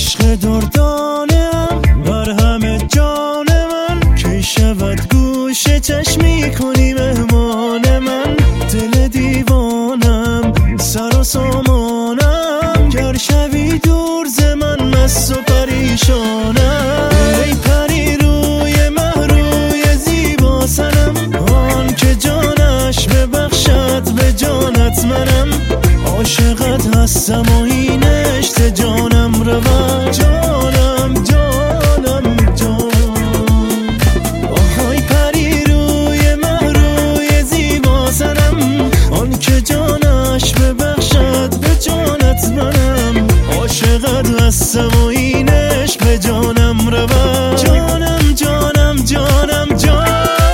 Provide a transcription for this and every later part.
عشق دردانم بر همه جان من، کی شود گوش چشمی کنی مهمان من. دل دیوانم سر و سامانم، گر شوی دور ز من مست و پریشانم. ای پری روی مه روی زیبا سنم، آن که جانش ببخشد به جانت منم. عاشقت هستم و اینش ز جانم رود، جانم جانم جان. آهای پری روی مه روی زیبا سنم، آن که جانش ببخشد به جانت منم. عاشقت هستم و اینش به جانم رود، جانم جانم جانم جان.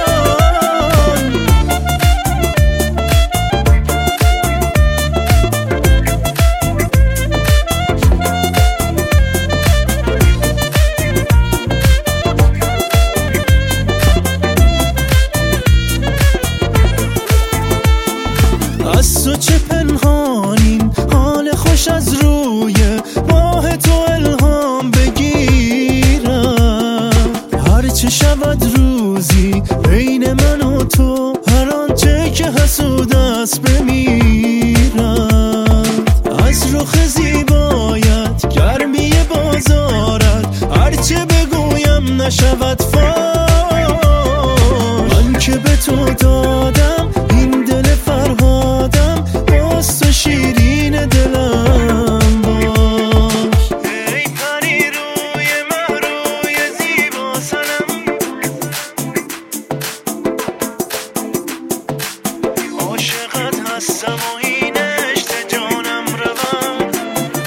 از تو چه پنهانین حال خوش از روی ماه تو الهام بگیرم. هرچه شود روزی بین من و تو، هر آنچه که حسود است بمیرم. از رخ زیبایت گرمی بازارت، هرچه بگویم نشود فاش. من که به تو دادم این دل فرهادم، باز تو شیرین دلم باش. ای پری روی مه روی زیبا سنم، عاشقت هستم و اینش ز جانم رود.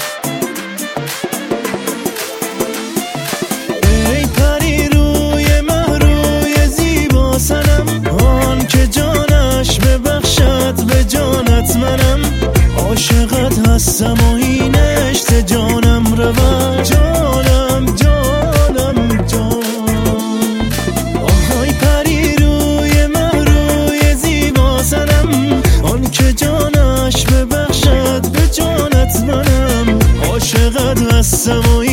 ای پری روی مه روی زیبا سنم، آن که جانش ببخشد به جانت منم. عاشقت هستم و اینش ز جانم رود، جانم جانم جان. آهای پری روی مه روی زیبا سنم، آن که جانش ببخشد به جانت منم. عاشقت هستم و